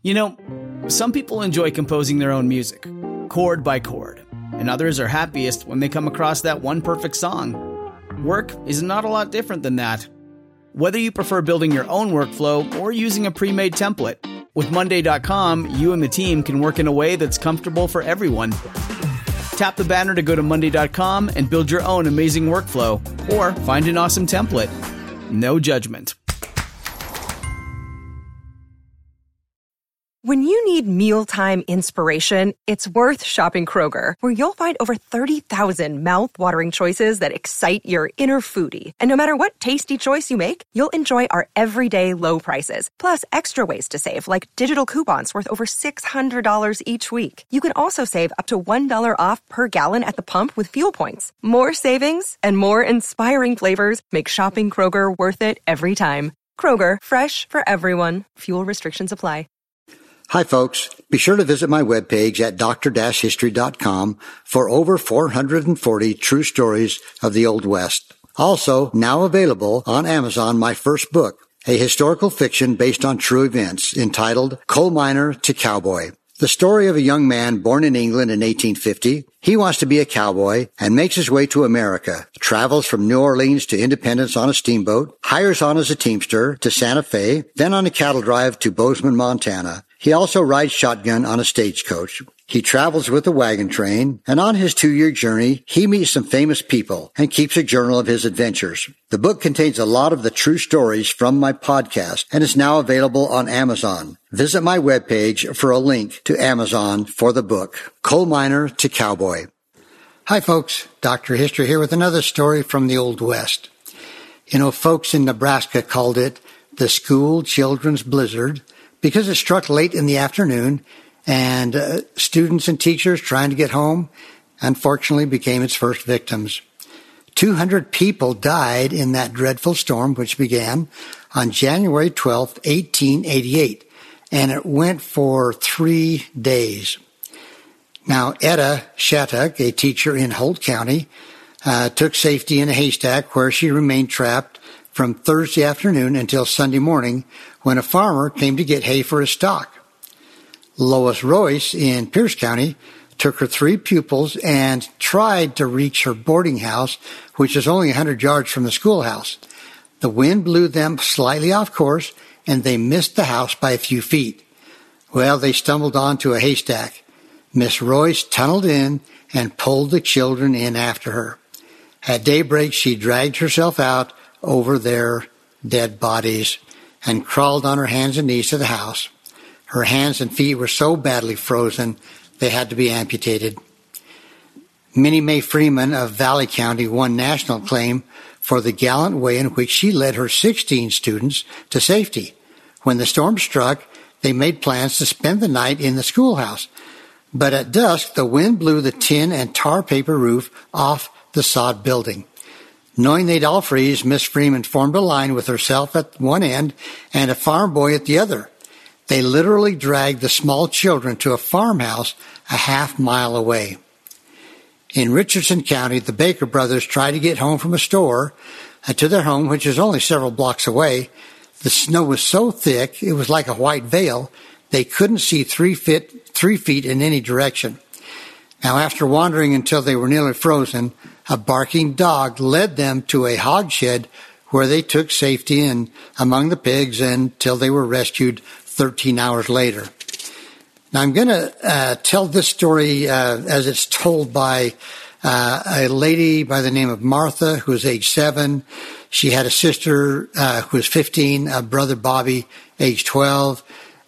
You know, some people enjoy composing their own music, chord by chord, and others are happiest when they come across that one perfect song. Work is not a lot different than that. Whether you prefer building your own workflow or using a pre-made template, with Monday.com, you and the team can work in a way that's comfortable for everyone. Tap the banner to go to Monday.com and build your own amazing workflow, or find an awesome template. No judgment. When you need mealtime inspiration, it's worth shopping Kroger, where you'll find over 30,000 mouth-watering choices that excite your inner foodie. And no matter what tasty choice you make, you'll enjoy our everyday low prices, plus extra ways to save, like digital coupons worth over $600 each week. You can also save up to $1 off per gallon at the pump with fuel points. More savings and more inspiring flavors make shopping Kroger worth it every time. Kroger, fresh for everyone. Fuel restrictions apply. Hi, folks. Be sure to visit my webpage at dr-history.com for over 440 true stories of the Old West. Also, now available on Amazon, my first book, a historical fiction based on true events entitled Coal Miner to Cowboy. The story of a young man born in England in 1850. He wants to be a cowboy and makes his way to America, travels from New Orleans to Independence on a steamboat, hires on as a teamster to Santa Fe, then on a cattle drive to Bozeman, Montana. He also rides shotgun on a stagecoach. He travels with a wagon train, and on his 2-year journey, he meets some famous people and keeps a journal of his adventures. The book contains a lot of the true stories from my podcast and is now available on Amazon. Visit my webpage for a link to Amazon for the book, Coal Miner to Cowboy. Hi, folks. Dr. History here with another story from the Old West. You know, folks in Nebraska called it the school children's blizzard because it struck late in the afternoon, and students and teachers trying to get home, unfortunately, became its first victims. 200 people died in that dreadful storm, which began on January 12, 1888, and it went for 3 days. Now, Etta Shattuck, a teacher in Holt County, took safety in a haystack where she remained trapped from Thursday afternoon until Sunday morning when a farmer came to get hay for his stock. Lois Royce in Pierce County took her 3 pupils and tried to reach her boarding house, which is only 100 yards from the schoolhouse. The wind blew them slightly off course, and they missed the house by a few feet. Well, they stumbled onto a haystack. Miss Royce tunneled in and pulled the children in after her. At daybreak, she dragged herself out over their dead bodies and crawled on her hands and knees to the house. Her hands and feet were so badly frozen, they had to be amputated. Minnie Mae Freeman of Valley County won national acclaim for the gallant way in which she led her 16 students to safety. When the storm struck, they made plans to spend the night in the schoolhouse. But at dusk, the wind blew the tin and tar paper roof off the sod building. Knowing they'd all freeze, Miss Freeman formed a line with herself at one end and a farm boy at the other. They literally dragged the small children to a farmhouse a half-mile away. In Richardson County, the Baker brothers tried to get home from a store to their home, which is only several blocks away. The snow was so thick, it was like a white veil. They couldn't see 3 feet in any direction. Now, after wandering until they were nearly frozen, a barking dog led them to a hog shed where they took safety in among the pigs until they were rescued 13 hours later. Now, I'm going to tell this story as it's told by a lady by the name of Martha, who was age 7. She had a sister who was 15, a brother Bobby, age 12.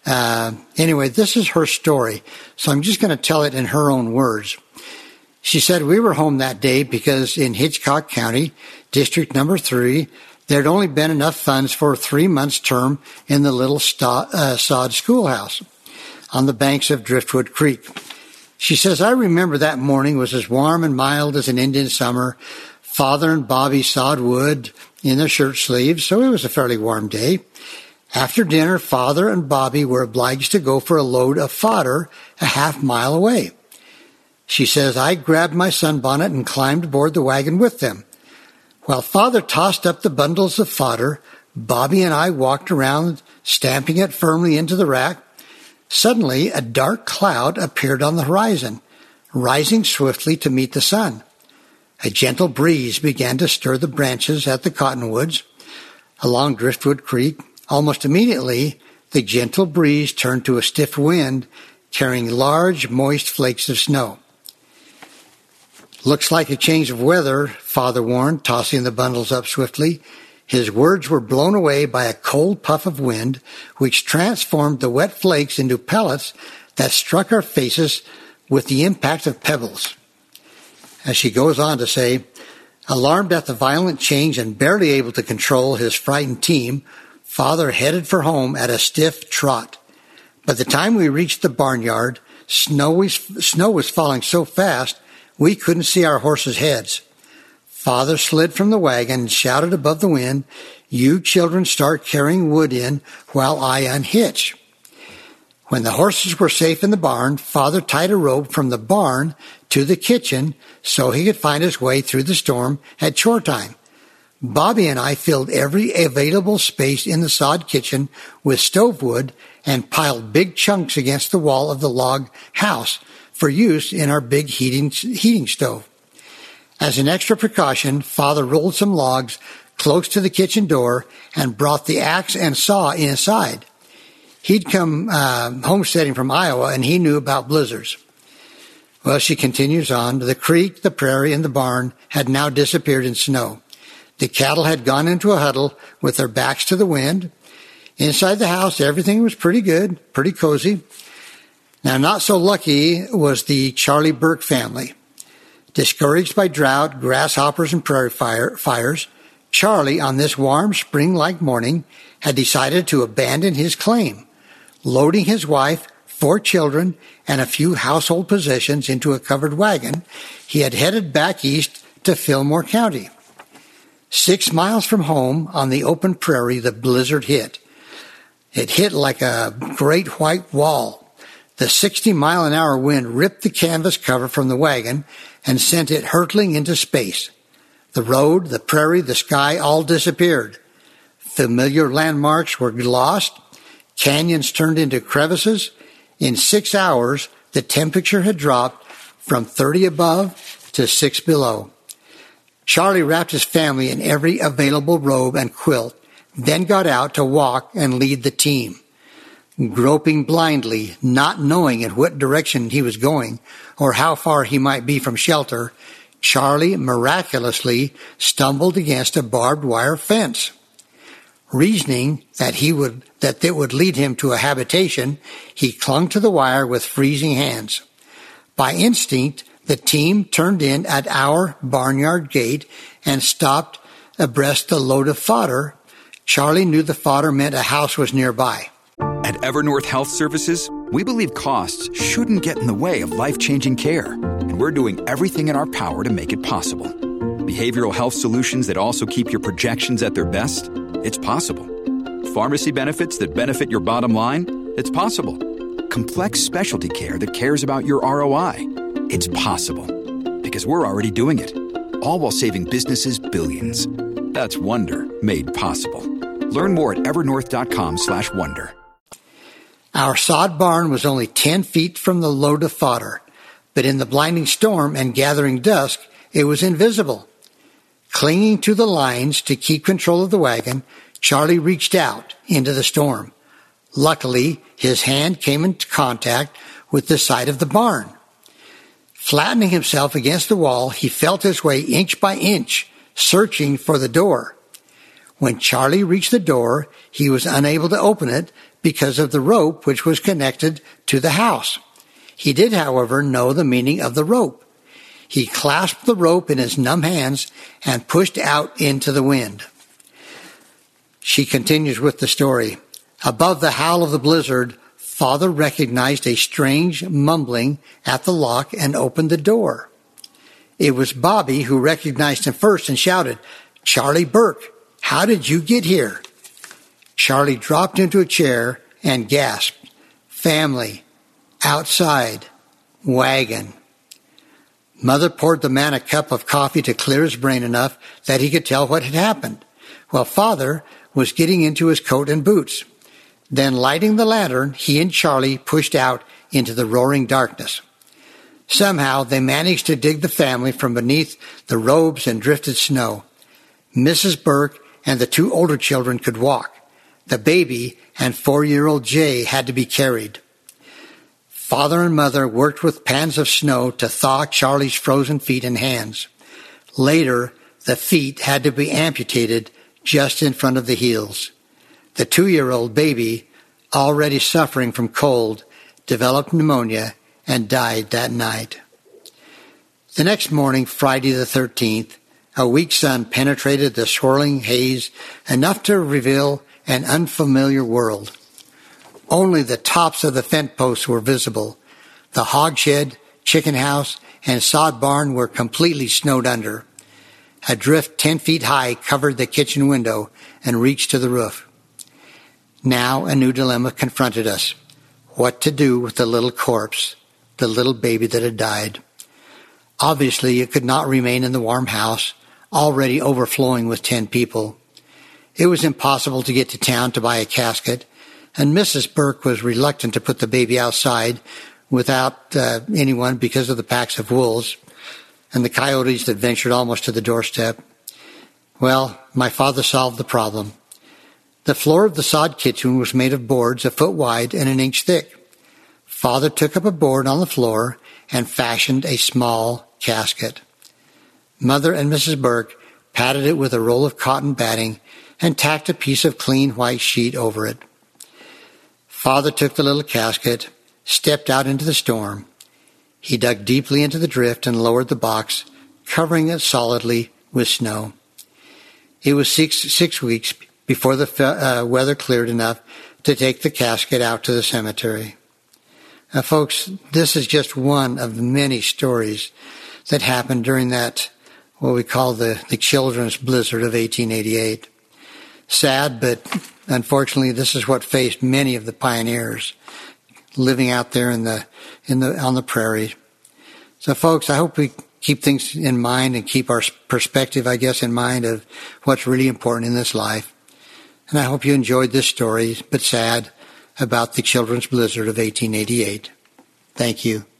Anyway, this is her story, so I'm just going to tell it in her own words. She said, "We were home that day because in Hitchcock County, District Number 3, there'd only been enough funds for a 3 months term in the little sod schoolhouse on the banks of Driftwood Creek." She says, "I remember that morning was as warm and mild as an Indian summer. Father and Bobby sawed wood in their shirt sleeves, so it was a fairly warm day. After dinner, Father and Bobby were obliged to go for a load of fodder a half-mile away. She says, I grabbed my sunbonnet and climbed aboard the wagon with them. While Father tossed up the bundles of fodder, Bobby and I walked around, stamping it firmly into the rack. Suddenly, a dark cloud appeared on the horizon, rising swiftly to meet the sun. A gentle breeze began to stir the branches at the cottonwoods along Driftwood Creek. Almost immediately, the gentle breeze turned to a stiff wind, carrying large, moist flakes of snow. "Looks like a change of weather," Father warned, tossing the bundles up swiftly. His words were blown away by a cold puff of wind, which transformed the wet flakes into pellets that struck our faces with the impact of pebbles. As she goes on to say, alarmed at the violent change and barely able to control his frightened team, Father headed for home at a stiff trot. By the time we reached the barnyard, snow was falling so fast we couldn't see our horses' heads. Father slid from the wagon and shouted above the wind, "You children start carrying wood in while I unhitch." When the horses were safe in the barn, Father tied a rope from the barn to the kitchen so he could find his way through the storm at chore time. Bobby and I filled every available space in the sod kitchen with stove wood and piled big chunks against the wall of the log house for use in our big heating stove. As an extra precaution, Father rolled some logs close to the kitchen door and brought the axe and saw inside. He'd come homesteading from Iowa, and he knew about blizzards. Well, she continues on, the creek, the prairie, and the barn had now disappeared in snow. The cattle had gone into a huddle with their backs to the wind. Inside the house, everything was pretty good, pretty cozy. Now, not so lucky was the Charlie Burke family. Discouraged by drought, grasshoppers, and prairie fires, Charlie, on this warm spring-like morning, had decided to abandon his claim, loading his wife, 4 children, and a few household possessions into a covered wagon. He had headed back east to Fillmore County. 6 miles from home, on the open prairie, the blizzard hit. It hit like a great white wall. The 60-mile-an-hour wind ripped the canvas cover from the wagon and sent it hurtling into space. The road, the prairie, the sky all disappeared. Familiar landmarks were lost. Canyons turned into crevices. In 6 hours, the temperature had dropped from 30 above to 6 below. Charlie wrapped his family in every available robe and quilt, then got out to walk and lead the team. Groping blindly, not knowing in what direction he was going or how far he might be from shelter, Charlie miraculously stumbled against a barbed wire fence. Reasoning that it would lead him to a habitation, he clung to the wire with freezing hands. By instinct, the team turned in at our barnyard gate and stopped abreast the load of fodder. Charlie knew the fodder meant a house was nearby. At Evernorth Health Services, we believe costs shouldn't get in the way of life-changing care, and we're doing everything in our power to make it possible. Behavioral health solutions that also keep your projections at their best? It's possible. Pharmacy benefits that benefit your bottom line? It's possible. Complex specialty care that cares about your ROI? It's possible. Because we're already doing it. All while saving businesses billions. That's Wonder made possible. Learn more at evernorth.com/wonder. Our sod barn was only 10 feet from the load of fodder, but in the blinding storm and gathering dusk, it was invisible. Clinging to the lines to keep control of the wagon, Charlie reached out into the storm. Luckily, his hand came into contact with the side of the barn. Flattening himself against the wall, he felt his way inch by inch, searching for the door. When Charlie reached the door, he was unable to open it because of the rope which was connected to the house. He did, however, know the meaning of the rope. He clasped the rope in his numb hands and pushed out into the wind. She continues with the story. Above the howl of the blizzard, Father recognized a strange mumbling at the lock and opened the door. It was Bobby who recognized him first and shouted, "Charlie Burke, how did you get here?" Charlie dropped into a chair and gasped, "Family, outside, wagon." Mother poured the man a cup of coffee to clear his brain enough that he could tell what had happened, while Father was getting into his coat and boots. Then, lighting the lantern, he and Charlie pushed out into the roaring darkness. Somehow, they managed to dig the family from beneath the robes and drifted snow. Mrs. Burke and the 2 older children could walk. The baby and 4-year-old Jay had to be carried. Father and Mother worked with pans of snow to thaw Charlie's frozen feet and hands. Later, the feet had to be amputated just in front of the heels. The 2-year-old baby, already suffering from cold, developed pneumonia and died that night. The next morning, Friday the 13th, a weak sun penetrated the swirling haze enough to reveal an unfamiliar world. Only the tops of the fence posts were visible. The hogshed, chicken house, and sod barn were completely snowed under. A drift 10 feet high covered the kitchen window and reached to the roof. Now a new dilemma confronted us. What to do with the little corpse, the little baby that had died? Obviously, it could not remain in the warm house, already overflowing with 10 people. It was impossible to get to town to buy a casket, and Mrs. Burke was reluctant to put the baby outside without anyone because of the packs of wolves and the coyotes that ventured almost to the doorstep. Well, my father solved the problem. The floor of the sod kitchen was made of boards a foot wide and an inch thick. Father took up a board on the floor and fashioned a small casket. Mother and Mrs. Burke patted it with a roll of cotton batting and tacked a piece of clean white sheet over it. Father took the little casket, stepped out into the storm. He dug deeply into the drift and lowered the box, covering it solidly with snow. It was six weeks before the weather cleared enough to take the casket out to the cemetery. Now, folks, this is just one of many stories that happened during that, what we call the children's blizzard of 1888. Sad, but unfortunately, this is what faced many of the pioneers living out there on the prairie. So, folks, I hope we keep things in mind and keep our perspective, I guess, in mind of what's really important in this life. And I hope you enjoyed this story, but sad, about the children's blizzard of 1888. Thank you.